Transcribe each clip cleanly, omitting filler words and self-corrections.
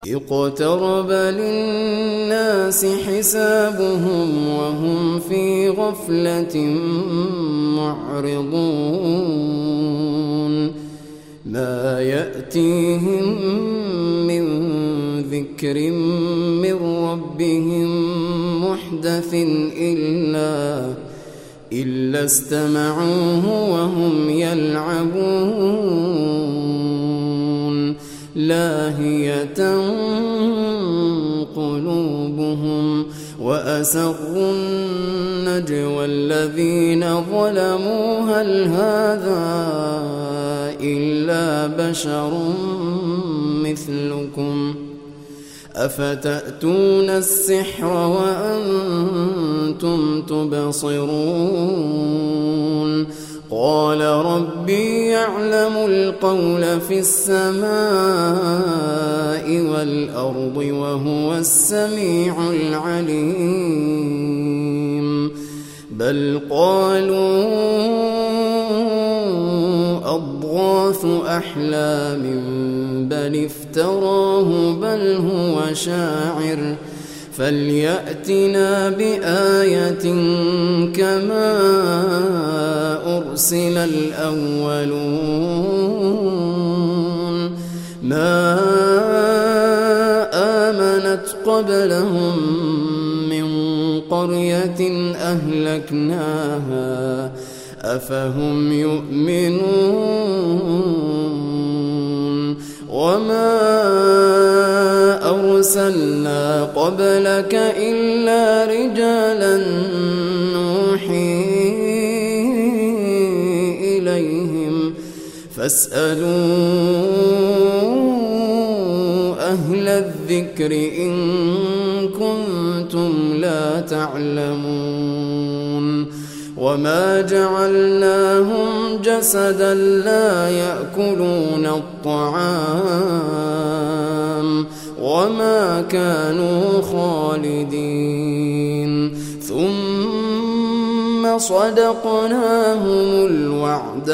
اقترب للناس حسابهم وهم في غفلة معرضون ما يأتيهم من ذكر من ربهم محدث إلا استمعوه وهم يلعبون لاهية قلوبهم وأسروا النجوى الذين ظلموا هل هذا إلا بشر مثلكم أفتأتون السحر وأنتم تبصرون قال ربي يعلم القول في السماء والأرض وهو السميع العليم بل قالوا أضغاث أحلام بل افتراه بل هو شاعر فليأتنا بآية كما أرسل الأولون ما آمنت قبلهم من قرية أهلكناها أفهم يؤمنون وما أرسلنا قبلك إلا رجالا نوحي إليهم فاسألوا أهل الذكر إن كنتم لا تعلمون وما جعلناهم جسدا لا يأكلون الطعام وما كانوا خالدين ثم صدقناهم الوعد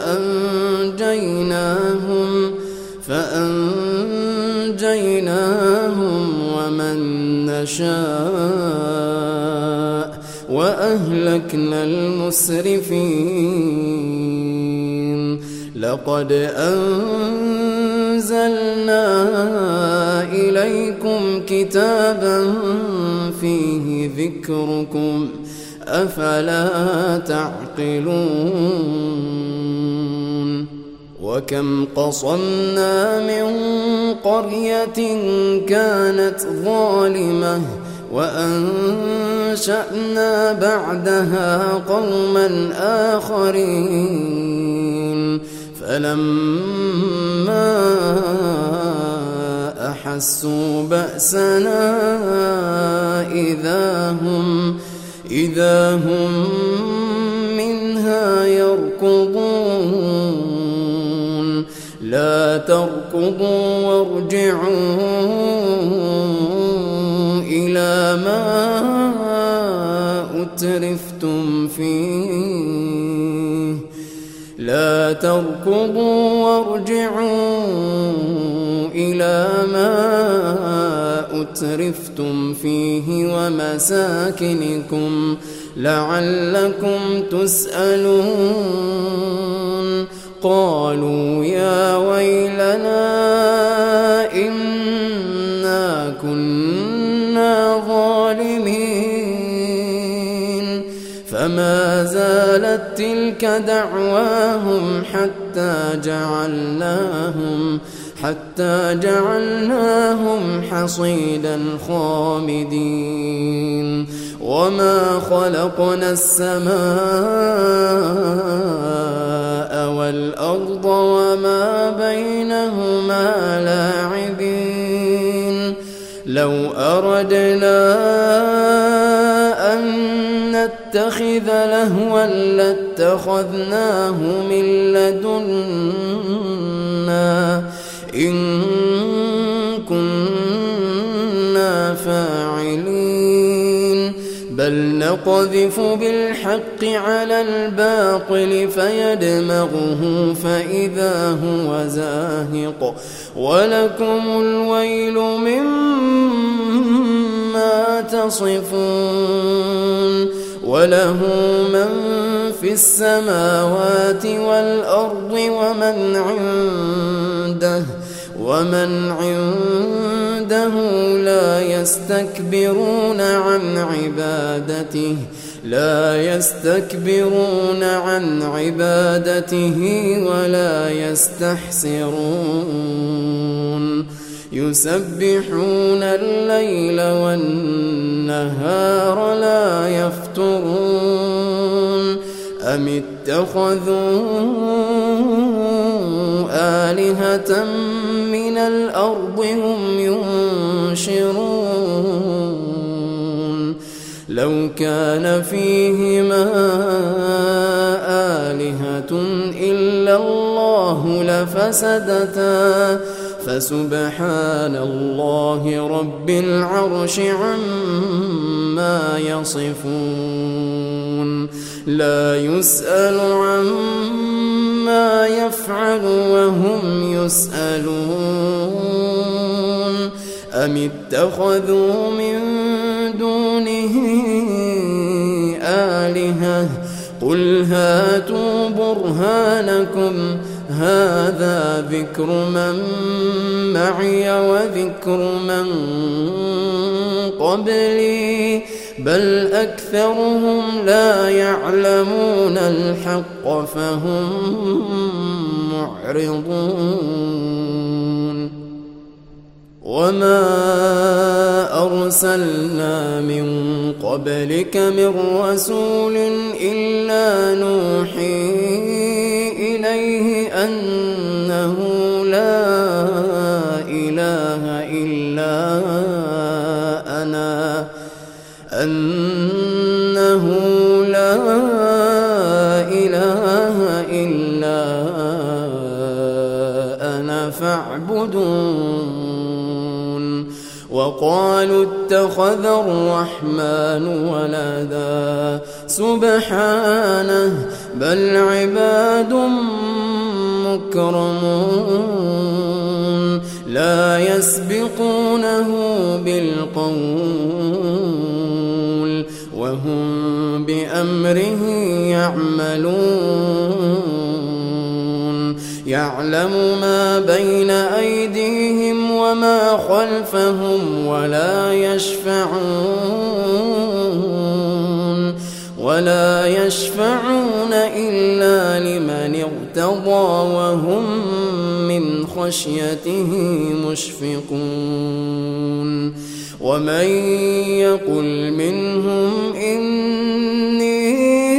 فأنجيناهم ومن نشاء وأهلكنا المسرفين لقد أنزلنا إليكم كتابا فيه ذكركم أفلا تعقلون وكم قصمنا من قرية كانت ظالمة وأنشأنا بعدها قوما آخرين فلما أحسوا بأسنا إذا هم منها يركضون لا تركضوا وارجعوا إلى ما أترفتم فيه لا تركضوا وارجعوا إلى ما أترفتم فيه ومساكنكم لعلكم تسألون قالوا يا ويلنا إنا كنا ظالمين فما زالت تلك دعواهم حتى جعلناهم حصيدا خامدين وما خلقنا السماء والأرض وما بينهما لاعبين لو أردنا أن نتخذ لهوا لاتخذناه من لدنا إن كنا فاعلين بل نقذف بالحق على الباطل فيدمغه فإذا هو زاهق ولكم الويل تصفون وله من في السماوات والأرض ومن عنده لا يستكبرون عن عبادته ولا يستحسرون يسبحون الليل والنهار لا يفترون أم اتخذوا آلهة من الأرض هم ينشرون لو كان فيهما آلهة إلا الله لفسدتا فسبحان الله رب العرش عما يصفون لا يسأل عما يفعل وهم يسألون أم اتخذوا من دونه آلهة قل هاتوا برهانكم هذا ذكر من معي وذكر من قبلي بل أكثرهم لا يعلمون الحق فهم معرضون وما أرسلنا من قبلك من رسول إلا نوحي إليه أنه لا إله إلا أنا فاعبدون وقالوا اتخذ الرحمن ولدا سبحانه بل عباد مكرمون لا يسبقونه بالقول وهم بأمره يعملون يعلم ما بين أيديهم وما خلفهم ولا يشفعون إلا لمن ارتضى وهم من خشيته مشفقون ومن يقل منهم إني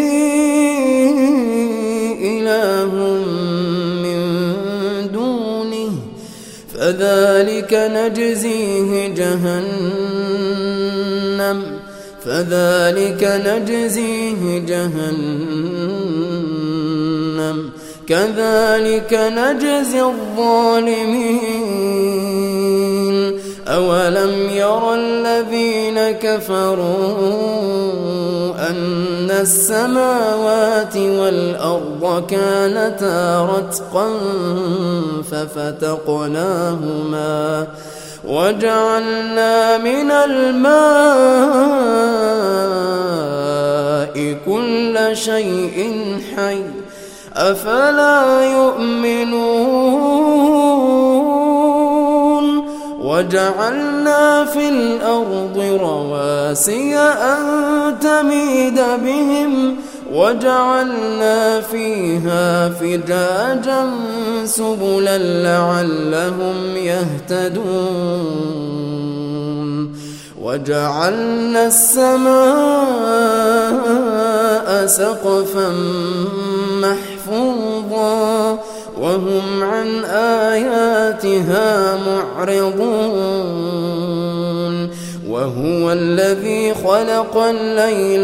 إله من دونه فذلك نجزيه جهنم كذلك نجزي الظالمين أولم ير الذين كفروا أن السماوات والأرض كانتا رتقا ففتقناهما وجعلنا من الماء كل شيء حي أفلا يؤمنون وجعلنا في الأرض رواسي أن تميد بهم وجعلنا فيها فجاجا سبلا لعلهم يهتدون وجعلنا السماء سقفا محفوظا وهم عن آياتها معرضون وهو الذي خلق الليل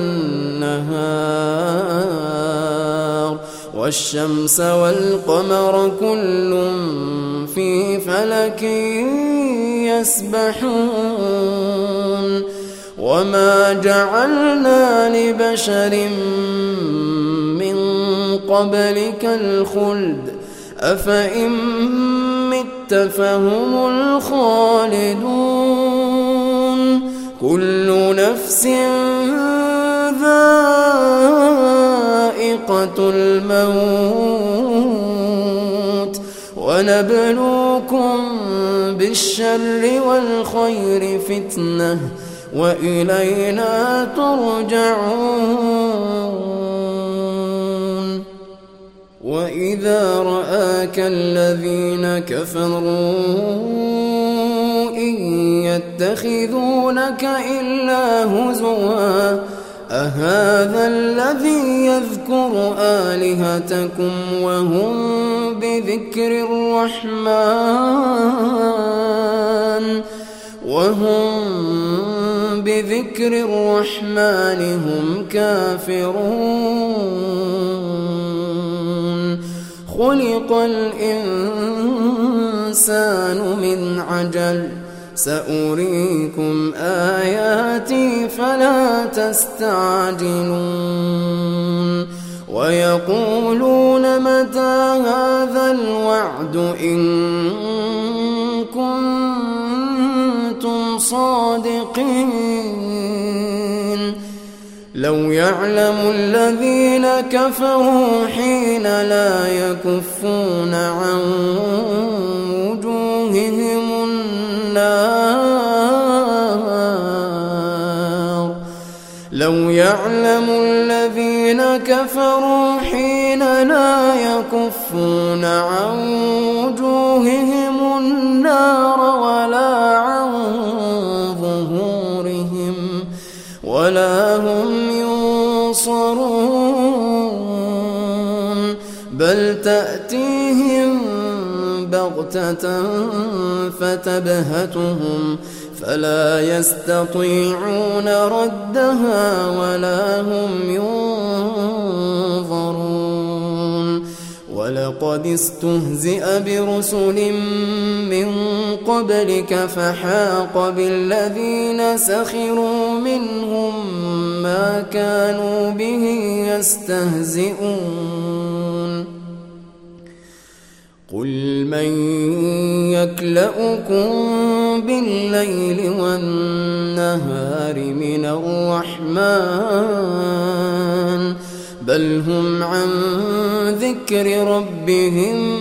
والنهار والشمس والقمر كل في فلك يسبحون وما جعلنا لبشر من قبلك الخلد أفإن مت فهم الخالدون كل نفس ذائقة الموت ونبلوكم بالشر والخير فتنة وإلينا ترجعون وإذا رآك الذين كفروا إن يتخذونك إلا هزوا أهذا الذي يذكر آلهتكم وهم بذكر الرحمن هم كافرون خلق الإنسان من عجل سأريكم آياتي فلا تستعجلون ويقولون متى هذا الوعد إن كنتم صادقين لو يعلم الذين كفروا حين لا يكفون عن وجوههم النار لو يعلم الذين كفروا حين لا يكفون عن وجوههم النار ولا عن ظهورهم ولا هم ينصرون بل تأتيهم بغتة فتبهتهم فلا يستطيعون ردها ولا هم ينظرون ولقد استهزئ برسل من قبلك فحاق بالذين سخروا منهم ما كانوا به يستهزئون قل من يكلؤكم بالليل والنهار من الرحمن بل هم عن ذكر ربهم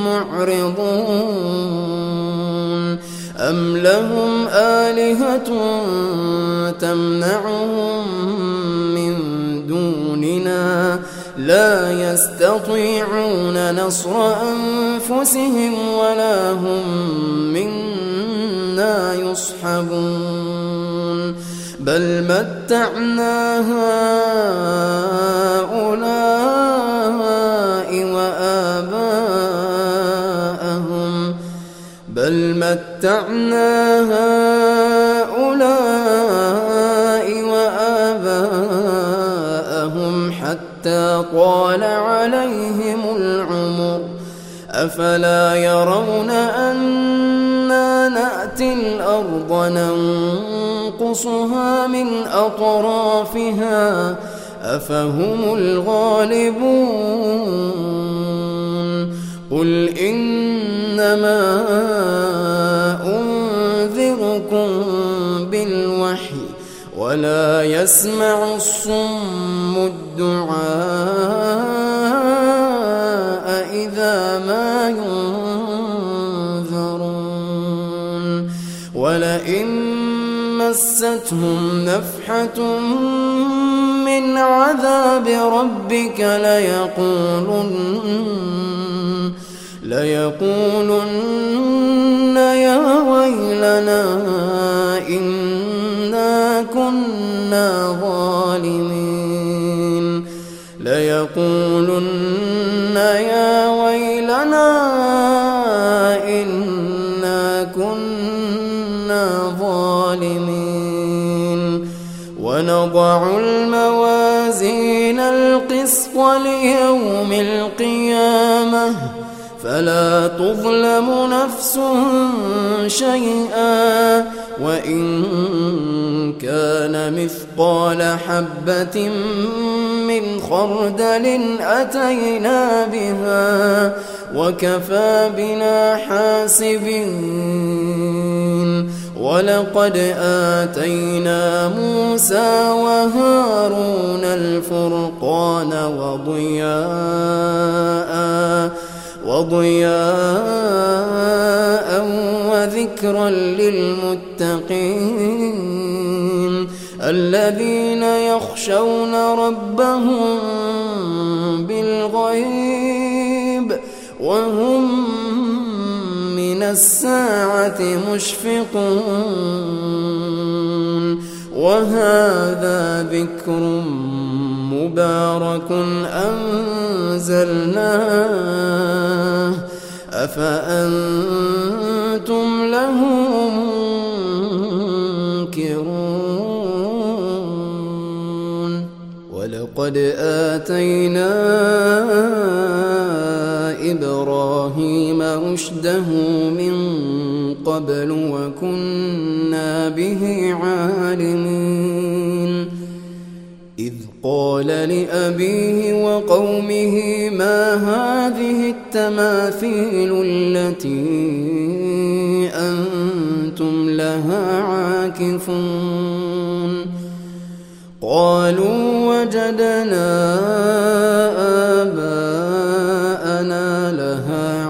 معرضون أم لهم آلهة تمنعهم من دوننا لا يستطيعون نصر أنفسهم ولا هم منا يصحبون بل متعنا هؤلاء وآباءهم حتى طال عليهم العمر أفلا يرون أنا نأتي الأرض ننقصها من أطرافها أفهم الغالبون قل إنما أنذركم بالوحي ولا يسمع الصم الدعاء إذا ما ينذرون ولئن مستهم نفحة من عذاب ربك ليقولن يا ويلنا إنا كنا ظالمين ليقولن يا ويلنا إنا كنا ظالمين ونضع الموازين القسط ليوم القيامة فلا تظلم نفس شيئا وإن كان مثقال حبة من خردل أتينا بها وكفى بنا حاسبين ولقد آتينا موسى وهارون الفرقان وضياء وذكرا للمتقين الذين يخشون ربهم بالغيب وهم من الساعة مشفقون. وهذا ذكر مبارك أنزلناه أفأنتم له منكرون. ولقد آتينا إبراهيم رشده من قبل وكنا به عالمين إذ قال لأبيه وقومه ما هذه التماثيل التي أنتم لها عاكفون قالوا وجدنا آباءنا لها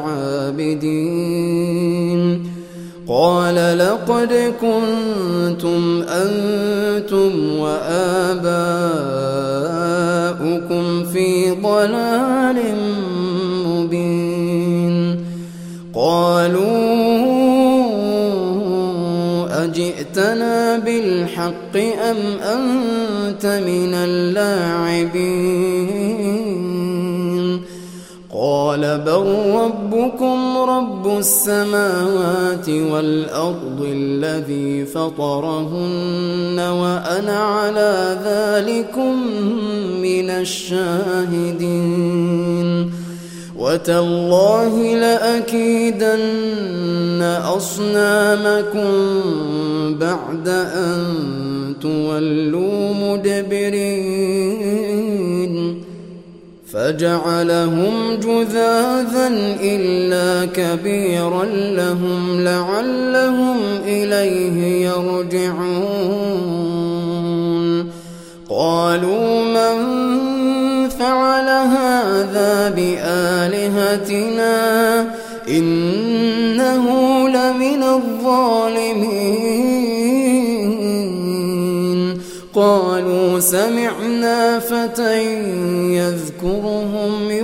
عابدين قال لقد كنتم أنتم وآباؤكم في ضلال مبين قالوا أجئتنا بالحق أم أنت من اللاعبين قال بل ربكم رب السماوات والأرض الذي فطرهن وأنا على ذلكم من الشاهدين وتالله لأكيدن أصنامكم بعد أن تولوا مدبرين فجعلهم جذاذا إلا كبيرا لهم لعلهم إليه يرجعون قالوا من فعل هذا بآلهتنا إنه لمن الظالمين قالوا سمعنا فتى يذكرهم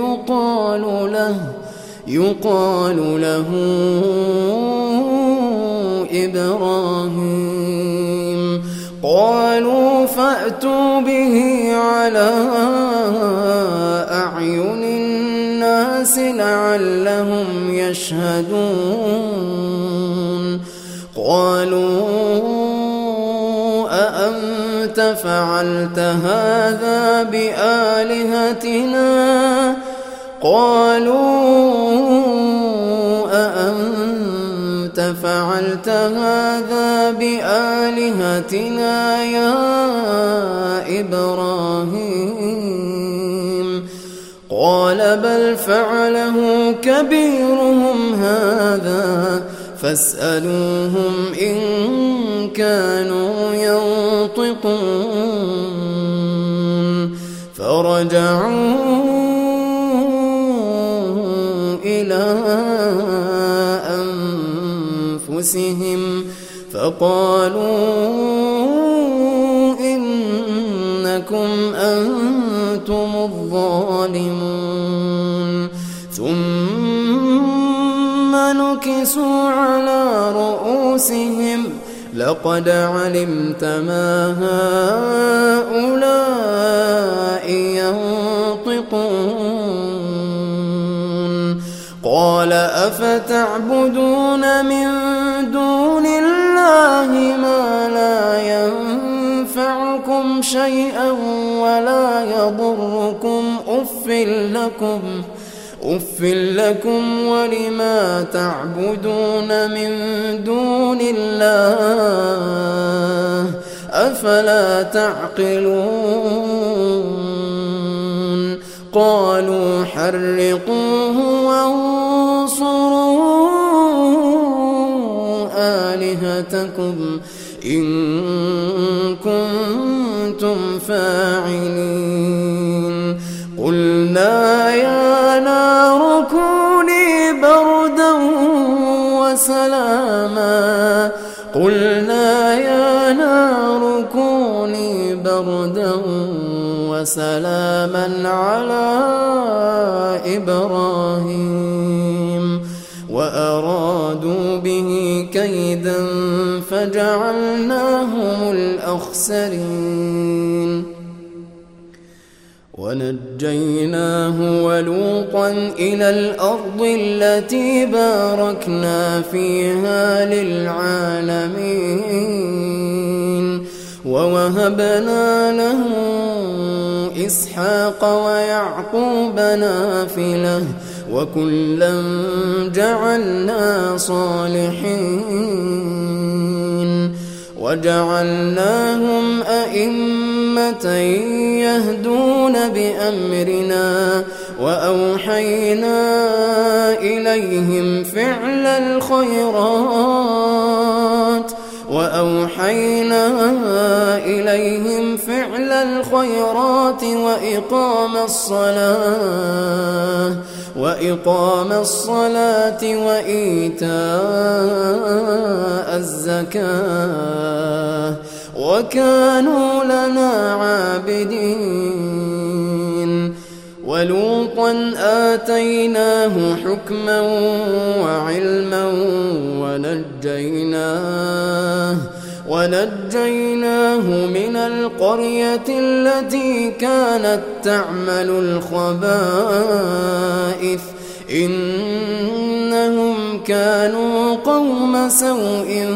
يقال له إبراهيم قالوا فأتوا به على أعين الناس لعلهم يشهدون قالوا أأنت فعلت هذا بآلهتنا أأنت فعلت هذا بآلهتنا يا إبراهيم قال بل فعله كبيرهم هذا فاسألوهم إن كانوا ينطقون فرجعوا إلى أنفسهم فقالوا إنكم أنتم الظالمون ثم نكسوا على رؤوسهم لقد علمت ما هؤلاء ينطقون قال أفتعبدون من دون الله ما لا ينفعكم شيئا ولا يضركم أف لكم ولما تعبدون من دون الله أفلا تعقلون قالوا حرقوه وانصروا آلهتكم لكم إن كنتم فاعلين. قلنا يا نار كوني بردا وسلاما وسلاما على إبراهيم وأرادوا به كيدا فجعلناهم الأخسرين. ونجيناه ولوطا إلى الأرض التي باركنا فيها للعالمين ووهبنا له إسحاق ويعقوب نافلة وكلا جعلنا صالحين وجعلناهم أئمة يهدون بأمرنا وأوحينا إليهم فعل الخيرات وإقام الصلاة وإيتاء الزكاة وكانوا لنا عابدين. ولوطا آتيناه حكما وعلما ونجيناه من القرية التي كانت تعمل الخبائث إنهم كانوا قوم سوء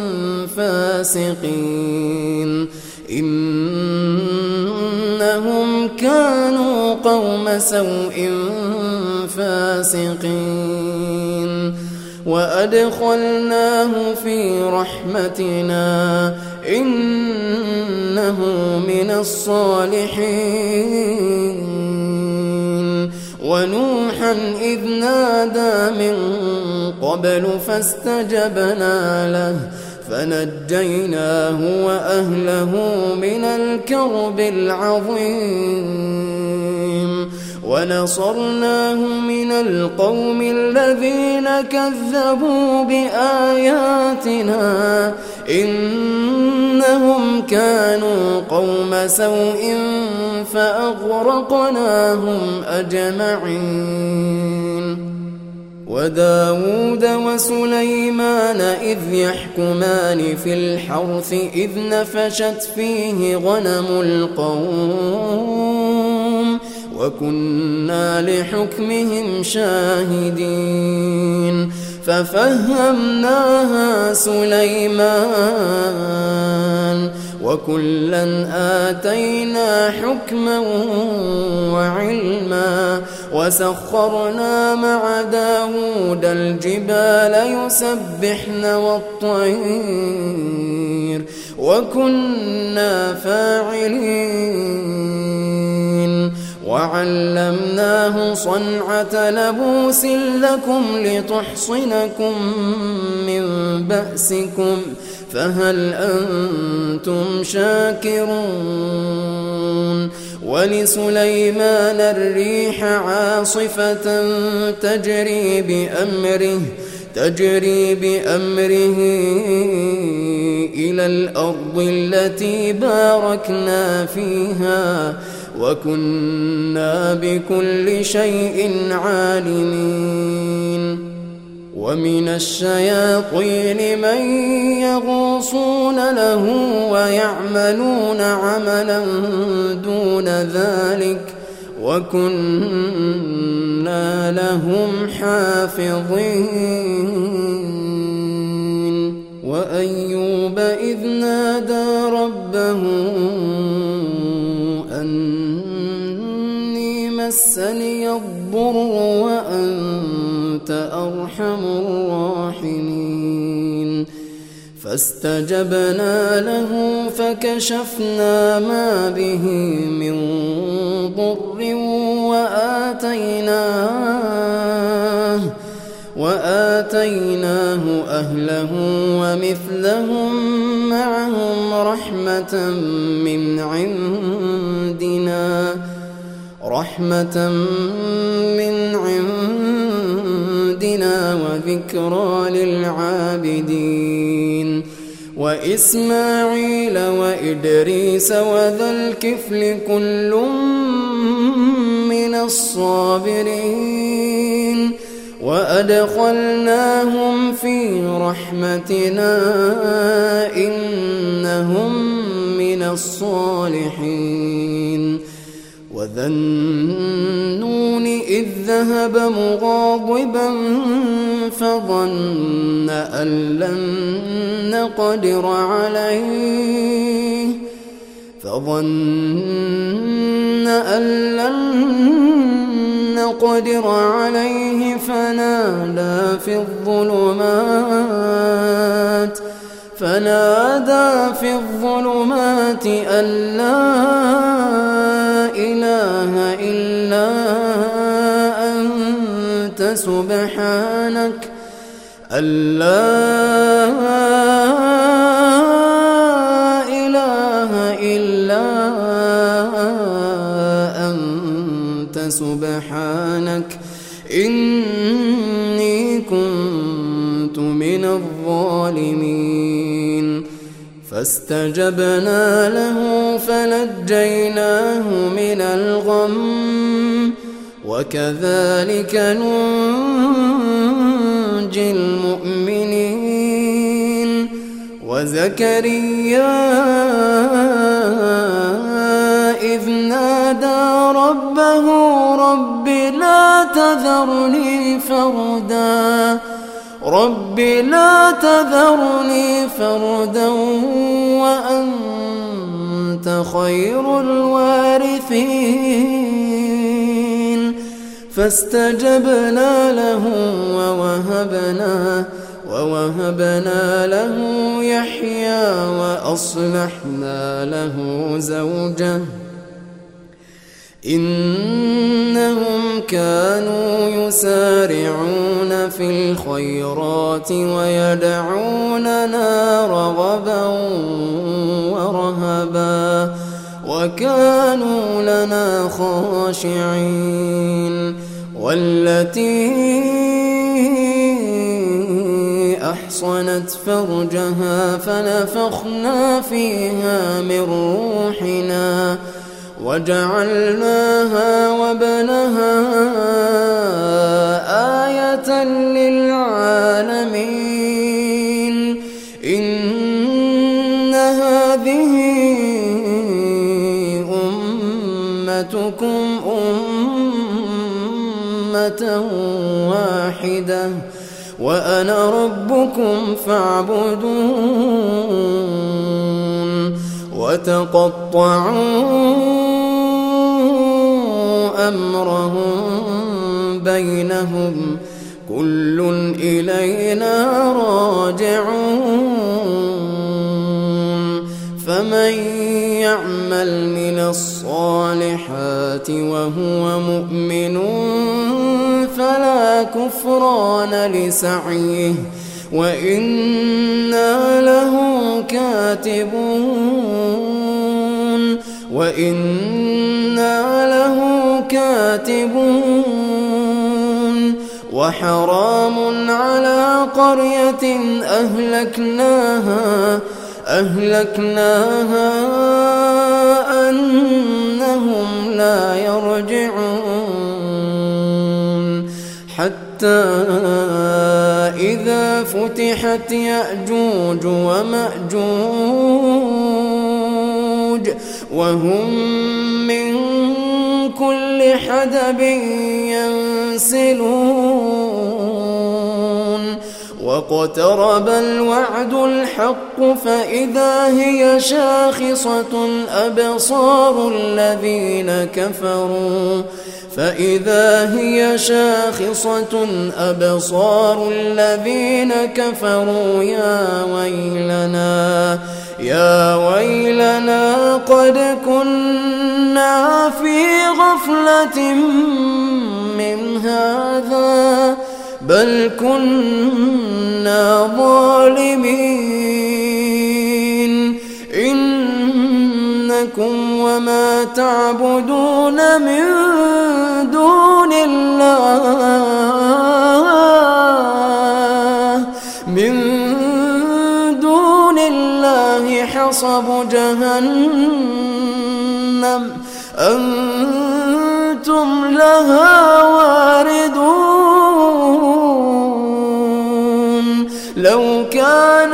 فاسقين وأدخلناه في رحمتنا إنه من الصالحين. ونوحا إذ نادى من قبل فاستجبنا له فنجيناه وأهله من الكرب العظيم ونصرناه من القوم الذين كذبوا بآياتنا إنهم كانوا قوم سوء فأغرقناهم أجمعين. وداود وسليمان إذ يحكمان في الحرث إذ نفشت فيه غنم القوم وكنا لحكمهم شاهدين ففهمناها سليمان وكلا آتينا حكما وعلما وسخرنا مع داود الجبال يسبحن والطير وكنا فاعلين وعلمناه صنعة لبوس لكم لتحصنكم من بأسكم فهل أنتم شاكرون. ولسليمان الريح عاصفة تجري بأمره إلى الأرض التي باركنا فيها وكنا بكل شيء عالمين. ومن الشياطين من يغوصون له ويعملون عملا دون ذلك وكنا لهم حافظين. وأيوب إذ نادى ربه أني مسني الضر وأنت أرحم الراحمين فاستجبنا له فكشفنا ما به من وآتيناه أهله ومثلهم معهم رحمة من عندنا وذكرى للعابدين وإسماعيل وإدريس وذا الكفل كل من الصابرين وأدخلناهم في رحمتنا إنهم من الصالحين وذا النون إذ ذهب مغاضبا فظن أن لن نقدر عليه فنادى في الظلمات أن لا إله إلا أنت سبحانك إني كنت من الظالمين فاستجبنا له فنجيناه من الغم وكذلك ننجي المؤمنين وزكريا إذ نادى ربه رب لا تذرني فردا وأنت خير الوارثين فاستجبنا له ووهبنا له يحيى وأصلحنا له زوجه إنهم كانوا يسارعون في الخيرات ويدعوننا رغبا ورهبا وكانوا لنا خاشعين والتي أحصنت فرجها فنفخنا فيها من روحنا وجعلناها وابنها آية للعالمين إن هذه أمتكم أمة واحدة وأنا ربكم فاعبدون وتقطعوا أمرهم بينهم كل إلينا راجعون فمن يعمل من الصالحات وهو مؤمن فلا كفران لسعيه وإنا له كاتبون وحرام على قرية أهلكناها أنهم لا يرجعون حتى إذا فتحت يأجوج ومأجوج وهم من كل حدب ينسلون واقترب الوعد الحق فإذا هي شاخصة أبصار الذين كفروا يا ويلنا قد كنا في غفلة من هذا بل كنا ظالمين إنكم وما تعبدون من دون الله حصب جهنم أنتم لها واردون لو كان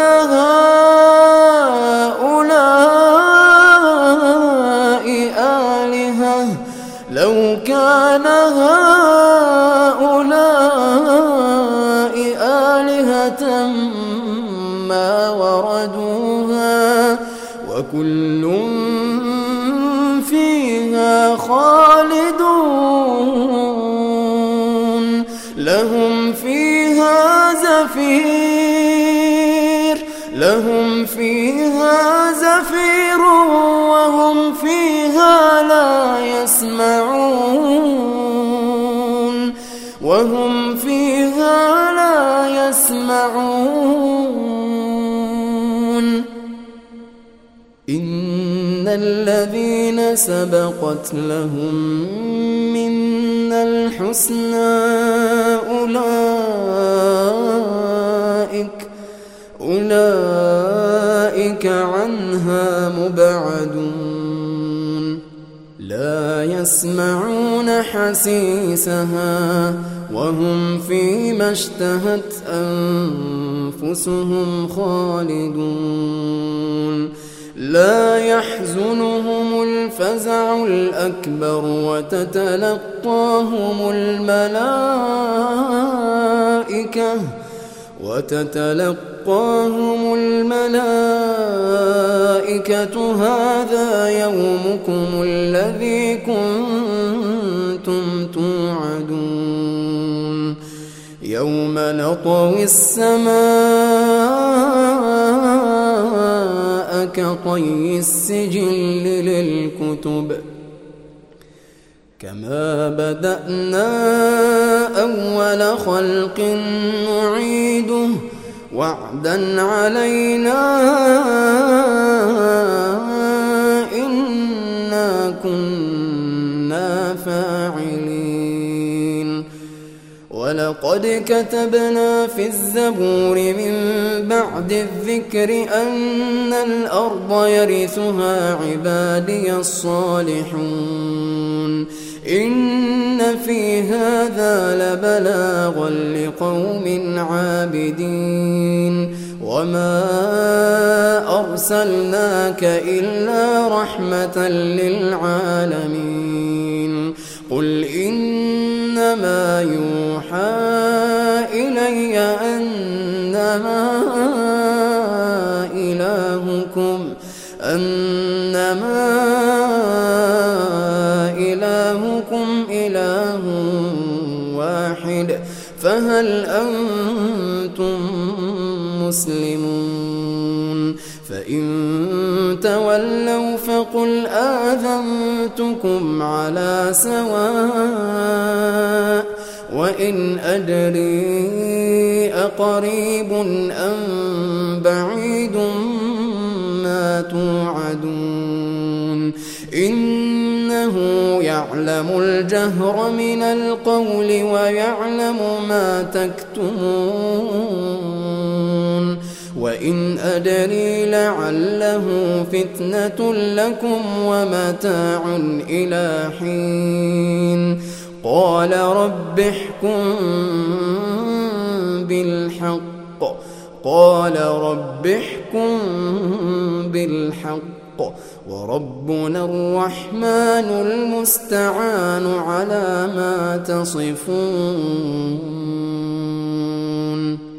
هؤلاء آلهة ما وردوها وكل فيها خالدون لهم فيها زفير وهم فيها لا يسمعون إن الذين سبقت لهم منا الحسنى أولئك عنها مبعدون لا يسمعون حسيسها وهم فيما اشتهت أنفسهم خالدون لا يحزنهم الفزع الأكبر وتتلقاهم الملائكة هذا يومكم الذي كنتم توعدون يوم نطوي السماء كطي السجل للكتب كما بدأنا أول خلق نعيده وعدا علينا إنا كنا فاعلين ولقد كتبنا في الزبور من بعد الذكر أن الأرض يرثها عبادي الصالحون إن في هذا لبلاغا لقوم عابدين وما أرسلناك إلا رحمة للعالمين قل إنما يوحى إلي أنما إلهكم إله واحد فهل أنتم مسلمون فإن تولوا فقل آذنتكم على سواء وإن أدري أقريب أم بعيد ما توعدون إنه يعلم الجهر من القول ويعلم ما تكتمون وإن أدري لعله فتنة لكم ومتاع إلى حين قال رب احكم بالحق وربنا الرحمن المستعان على ما تصفون.